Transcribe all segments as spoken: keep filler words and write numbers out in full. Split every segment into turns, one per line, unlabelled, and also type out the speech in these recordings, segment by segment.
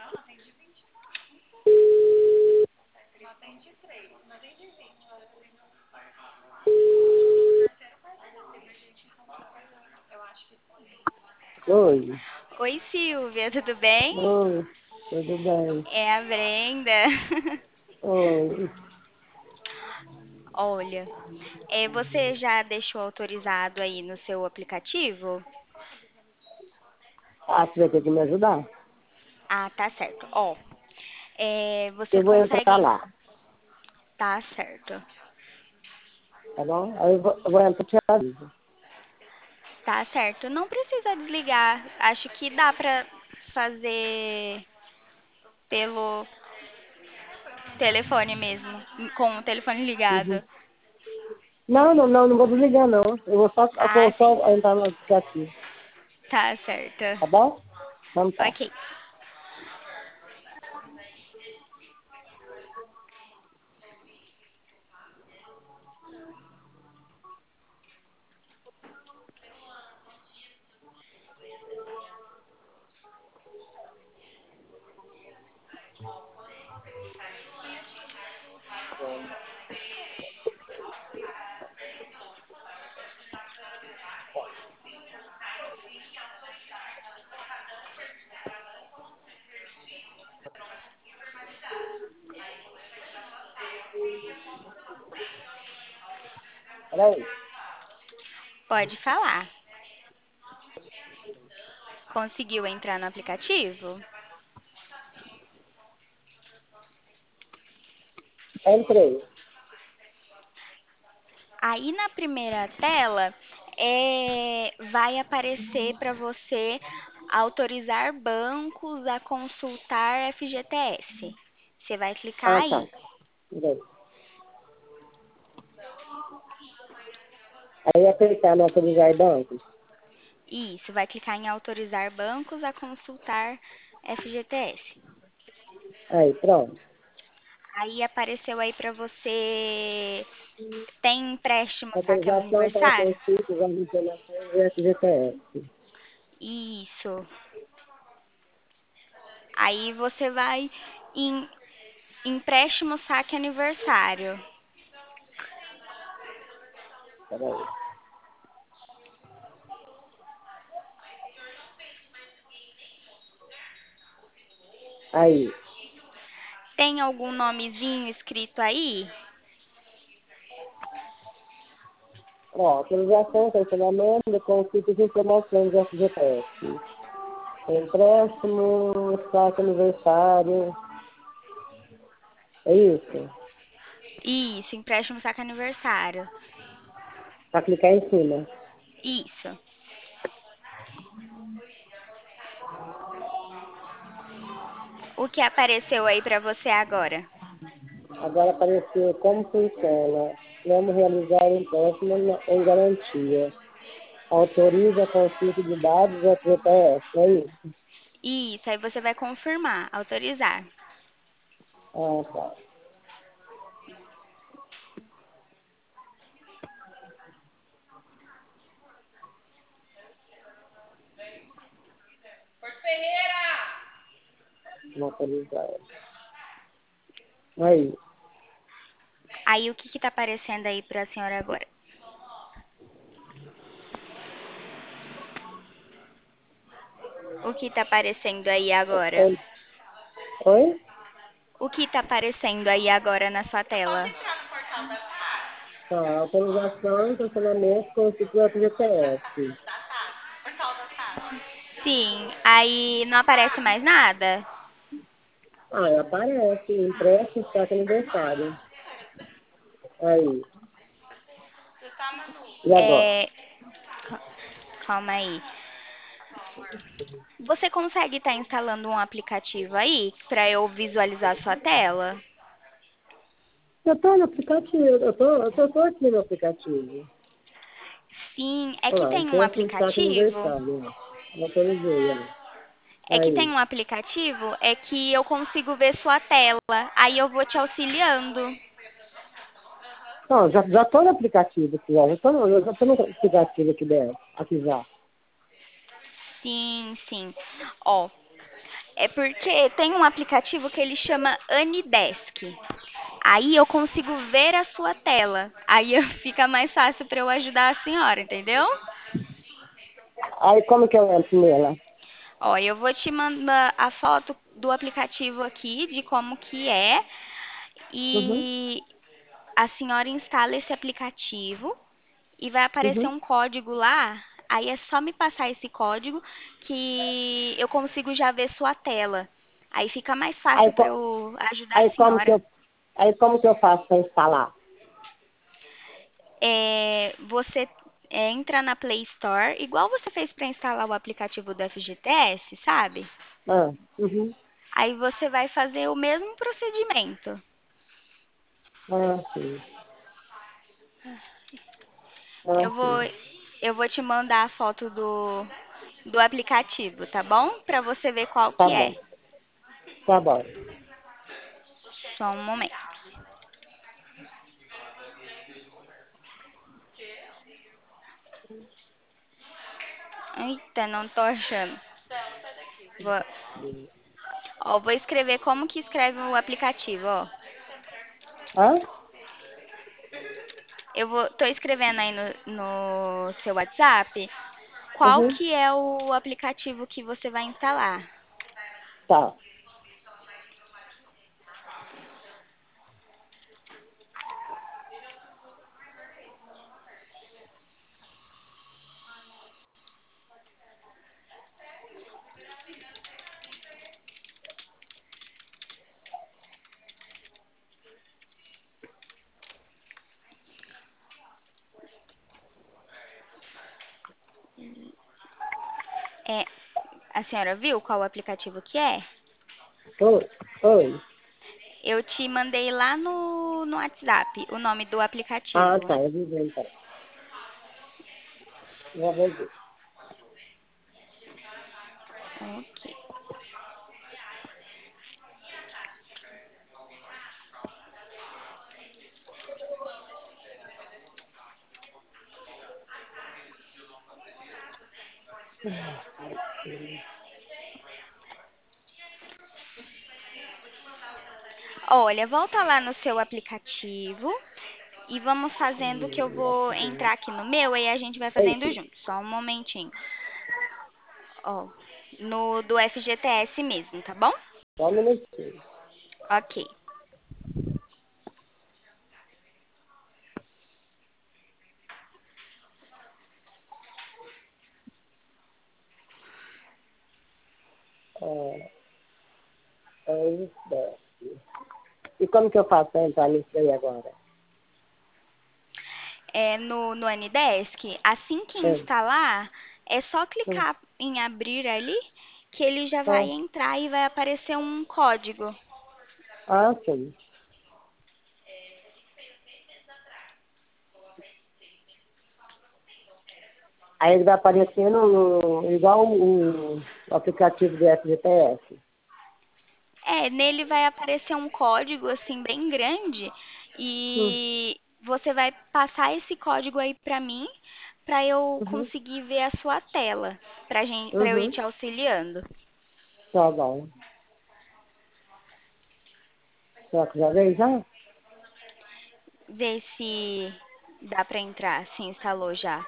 Oi.
Oi, Silvia, tudo bem?
Oi. Tudo bem?
É a Brenda.
Oi.
Olha, é, você já deixou autorizado aí no seu aplicativo?
Ah, você vai ter que me ajudar?
Ah, tá certo. Ó, é, você
Eu vou entrar
consegue.
lá,
Tá certo.
tá bom? Aí eu vou, eu vou entrar e te aviso.
Tá certo. Não precisa desligar. Acho que dá pra fazer pelo telefone mesmo, com o telefone ligado.
Uhum. Não, não, não, não vou desligar, não. Eu vou só, eu
Ah,
vou
sim.
só entrar no aplicativo,
Tá certo.
tá bom? Então tá.
Ok.
Peraí.
Pode falar. Conseguiu entrar no aplicativo?
Entrei.
Aí na primeira tela é, vai aparecer para você autorizar bancos a consultar F G T S. Você vai clicar
Ah, tá.
aí.
Peraí. Aí apertar no autorizar bancos.
Isso, vai clicar em autorizar bancos a consultar F G T S.
Aí, pronto.
Aí apareceu aí para você, tem empréstimo saque
Autorização para
aniversário?
consultas das informações do F G T S.
Isso. Aí você vai em empréstimo saque aniversário.
Peraí. Aí.
Tem algum nomezinho escrito aí?
Ó, autorização, cancelamento de consultas e informações do F G T S. Empréstimo, saque aniversário. É isso?
Isso, empréstimo saque aniversário.
Para clicar em cima.
Isso. O que apareceu aí pra você agora?
Agora apareceu como funciona. Vamos realizar o empréstimo na- em garantia. Autoriza a consulta de dados do F G T S, é isso?
Isso, aí você vai confirmar, autorizar.
Ah, tá. Vou autorizar. Aí.
Aí o que que tá aparecendo aí pra senhora agora? O que tá aparecendo aí agora?
Oi? Oi?
O que tá aparecendo aí agora na sua tela?
Tá, autorização, cancelamento, consulta do F G T S.
Sim, aí não aparece mais nada?
Ah, aparece, empréstimo, saque aniversário. Aí. E agora?
É, calma aí. Você consegue estar instalando um aplicativo aí pra eu visualizar sua tela?
Eu tô no aplicativo, eu tô, eu tô, eu tô aqui no aplicativo.
Sim, é
Olha
que
lá,
tem um
empréstimo, saque
aplicativo.
aniversário. Ó. Autorizei, ó.
É que tem
Aí.
um aplicativo, é que eu consigo ver sua tela. Aí eu vou te auxiliando.
Não, já, já tô no aplicativo aqui, ó. Já tô no, eu já tô no aplicativo aqui dentro. Aqui já.
Sim, sim. Ó, É porque tem um aplicativo que ele chama Anidesk. Aí eu consigo ver a sua tela. Aí fica mais fácil para eu ajudar a senhora, entendeu?
Aí como que eu entro nela?
Ó, eu vou te mandar a foto do aplicativo aqui, de como que é.
Uhum,
E a senhora instala esse aplicativo e vai aparecer
uhum.
um código lá. Aí é só me passar esse código que eu consigo já ver sua tela. Aí fica mais
Aí,
fácil para
co-
eu ajudar a
aí como que
senhora.
eu, aí como que eu faço para instalar?
É, você é, entra na Play Store, igual você fez para instalar o aplicativo do F G T S, sabe?
Ah, uhum.
Aí você vai fazer o mesmo procedimento.
Ah, sim. Ah,
Eu vou,
sim.
eu vou te mandar a foto do, do aplicativo, tá bom? Para você ver qual
Tá
que é.
bom, tá bom.
Só um momento. Eita, não tô achando. Vou, ó, vou escrever como que escreve o aplicativo, ó.
Hã?
Eu vou, tô escrevendo aí no, no seu WhatsApp qual
Uhum.
que é o aplicativo que você vai instalar.
Tá.
É, a senhora viu qual aplicativo que é?
Oi. Oi.
Eu te mandei lá no, no WhatsApp o nome do
Ah,
aplicativo.
tá. Eu vi bem, então. Já vou ver.
Ok. Olha, volta lá no seu aplicativo e vamos fazendo que eu vou entrar aqui no meu e a gente vai fazendo
Eita,
junto. Só um momentinho. Ó, no do F G T S mesmo, tá bom?
só um minutinho.
Ok.
É, é isso. E como que eu faço para entrar nisso aí agora?
É, no, no Anidesk, assim que
É.
instalar, é só
Hum.
clicar em abrir ali que ele já vai
Ah,
entrar e vai aparecer um código.
ah, sim. Aí ele vai aparecendo no- igual o, o aplicativo do F G P S.
É, nele vai aparecer um código assim bem grande
Hum.
e você vai passar esse código aí pra mim, pra eu
Uhum.
conseguir ver a sua tela, pra gente, para eu ir
Uhum.
te auxiliando.
Tá bom. Será que já veio já?
Ver se dá pra entrar, se instalou já.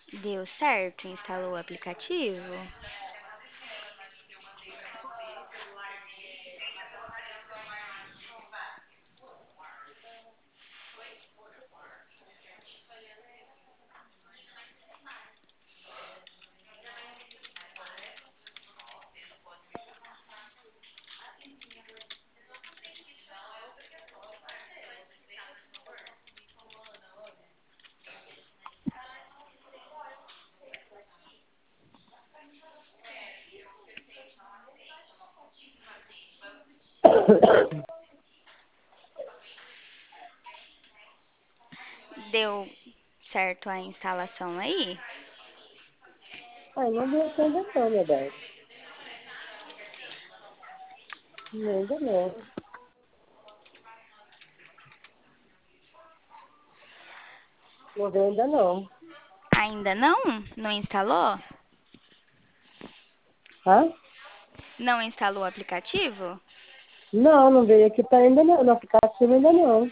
Deu certo? Instalou o aplicativo? Deu certo a instalação aí?
Ai, não deu ainda não, meu bem. Não, ainda não. Não veio ainda não.
Ainda não? Não instalou?
Hã?
Não instalou o aplicativo?
Não, não veio aqui pra ainda não. No aplicativo ainda não.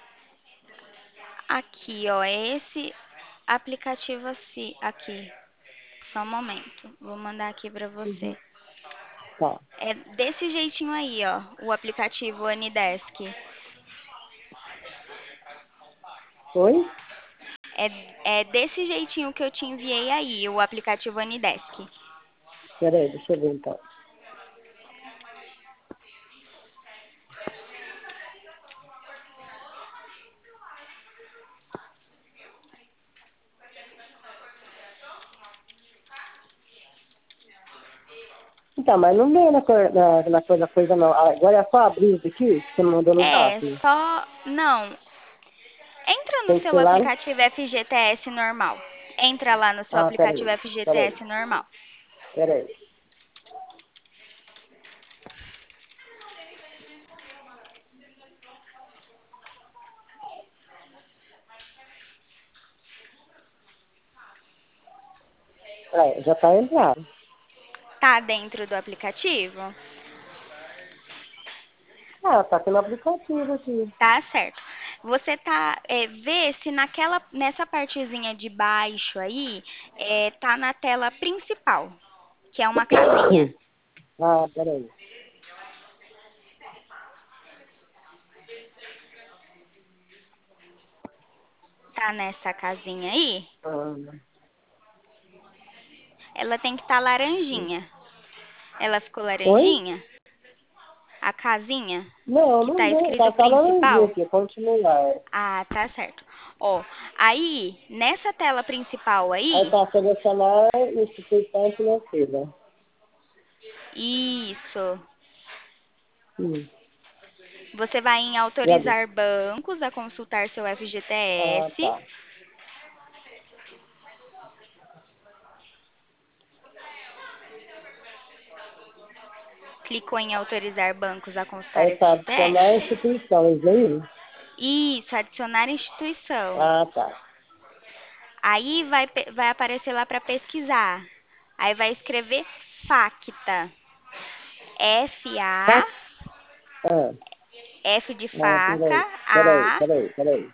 Aqui, ó, é esse aplicativo assim, aqui. Só um momento. Vou mandar aqui pra
Uhum.
você.
Tá.
É desse jeitinho aí, ó, o aplicativo Anidesk.
Oi?
É, é desse jeitinho que eu te enviei aí, o aplicativo Anidesk.
Peraí, deixa eu ver então. Então, mas não veio na, cor- na, na coisa, coisa não. Ah, agora é só abrir isso aqui que você me mandou no
É,
zap.
só. Não. Entra no
Tem que
seu
ser lá.
aplicativo F G T S normal. Entra lá no seu
Ah,
aplicativo
peraí. Peraí.
F G T S normal.
Peraí. Peraí, já tá entrado.
Tá dentro do aplicativo?
Ah, tá aqui no aplicativo aqui.
Tá certo. Você tá, é, vê se naquela, nessa partezinha de baixo aí, é, tá na tela principal, que é uma casinha.
Ah, peraí.
Tá nessa casinha aí?
Ah,
Ela tem que estar laranjinha. Ela ficou
oi?
laranjinha? A casinha
Não,
que
não
tá
veio. Tá
escrito
só laranjinha
principal?
aqui, continuar.
Ah, tá certo. Ó, aí, nessa tela principal
Aí
aí,
tá selecionar instituição financeira.
isso.
Hum.
Você vai em
E agora?
autorizar bancos a consultar seu
Ah,
F G T S.
tá.
Clicou em autorizar bancos a consultar
Aí tá adicionar
F G T S.
instituições, aí?
Isso, adicionar instituição.
Ah, tá.
Aí vai, pe- vai aparecer lá para pesquisar. Aí vai escrever FACTA. F-A,
Tá? Ah,
F de
ah, peraí.
faca,
Peraí,
A.
peraí, peraí.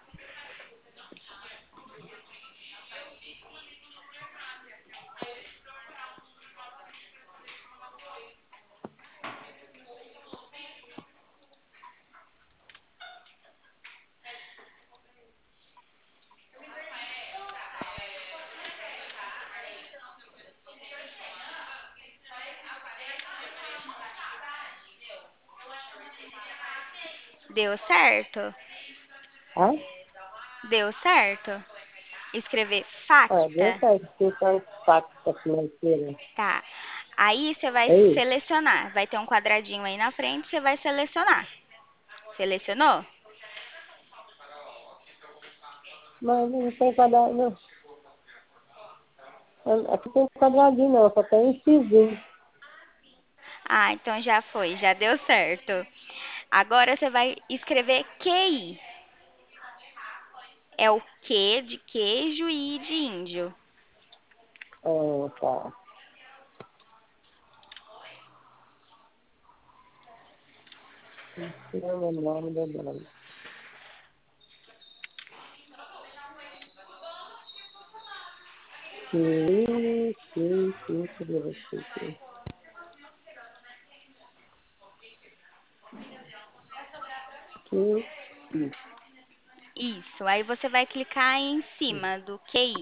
Deu certo?
Ah?
Deu certo? Escrever
Ah, deu
FACTA.
certo. Instituição pacta financeira.
Tá. Aí você vai
É isso?
selecionar. Vai ter um quadradinho aí na frente, você vai selecionar. Selecionou?
Mas não tem quadrado, não. Aqui tem quadradinho, não. Só tem um xizinho.
Ah, então já foi, já deu certo. Agora você vai escrever Q I. É o Q de queijo e I de índio.
Ah, tá. Não, não, não, não, não. Que, que, que, cadê você? Que, que, que.
Isso. Aí você vai clicar em cima do Q I.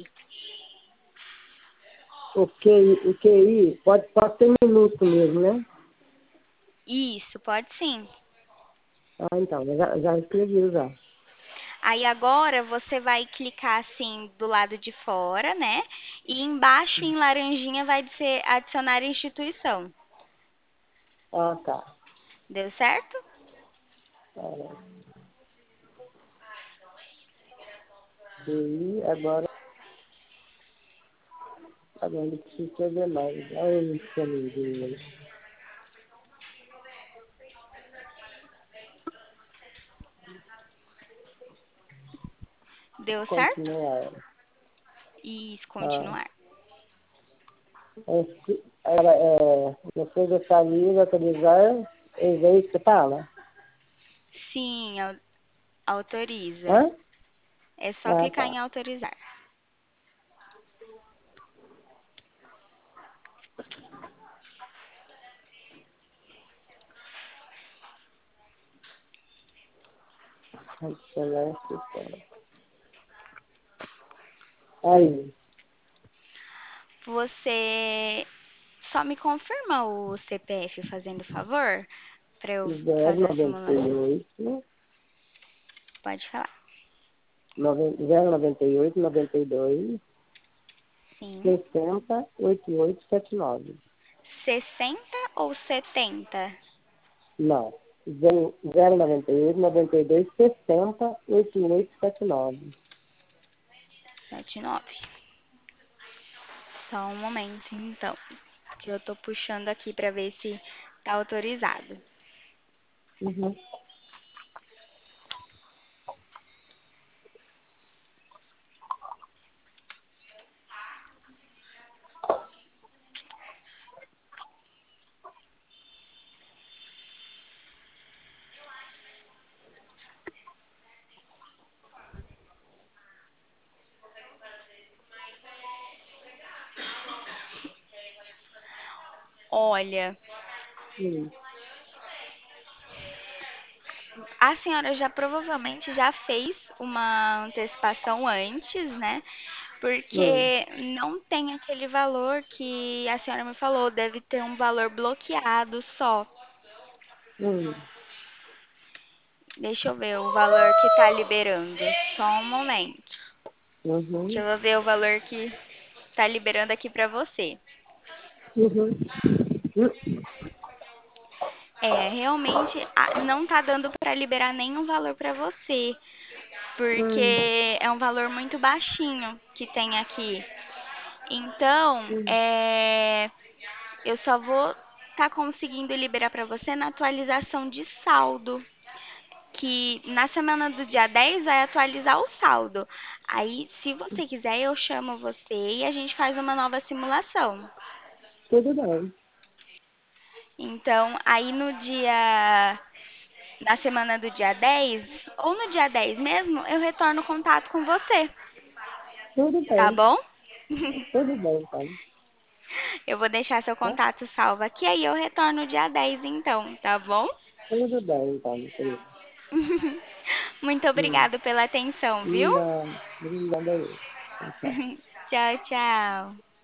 O Q I, o Q I pode, pode ser minuto mesmo, né?
Isso, pode sim.
Ah, então, eu já, já escrevi já.
Aí agora você vai clicar assim do lado de fora, né? E embaixo em laranjinha vai dizer adicionar instituição.
Ah, tá.
Deu certo?
Ah, Q I, agora, agora não preciso escrever mais. Olha o caminho.
Deu certo?
Continuar.
Isso,
Ah,
continuar.
é, se- era, é, depois eu sair, autorizar, é isso que você fala?
Sim, au- autoriza.
Hã?
É só
Ah,
clicar em
tá.
autorizar.
Adicionar inscrição. Aí,
Você só me confirma o C P F fazendo favor para eu
zero
fazer a
noventa e
simulação.
oito,
Pode falar.
zero noventa e oito, noventa e dois,
Sim.
sessenta, oitenta e oito, setenta e nove.
Sessenta ou setenta?
Não. zero noventa e oito, noventa e dois, sessenta, oitenta e oito, setenta e nove.
Sete nove. Só um momento, então. Que eu tô puxando aqui para ver se tá autorizado.
Uhum.
Olha,
Hum,
a senhora já provavelmente já fez uma antecipação antes, né?
hum,
Porque não tem aquele valor que a senhora me falou, deve ter um valor bloqueado só.
hum,
Deixa eu ver o valor que tá liberando. Só um momento. Deixa
uhum,
eu ver o valor que tá liberando aqui pra você.
uhum, hum,
É, realmente a- não tá dando pra liberar nenhum valor pra você,
hum,
porque é um valor muito baixinho que tem aqui. Então,
hum.
é, eu só vou estar conseguindo liberar para você na atualização de saldo, que na semana do dia dez vai atualizar o saldo. Aí, se você quiser, eu chamo você e a gente faz uma nova simulação.
Tudo bem.
Então, aí no dia, na semana do dia dez ou no dia dez mesmo, eu retorno contato com você,
Tudo
tá
bem.
bom?
Tudo bem, então.
Eu vou deixar seu
Tá?
contato salvo aqui, aí eu retorno dia dez então, tá bom?
Tudo bem, então, meu querido.
Muito
Hum.
obrigado pela atenção, viu?
Não, obrigada aí. Tchau, tchau.
Tchau, tchau.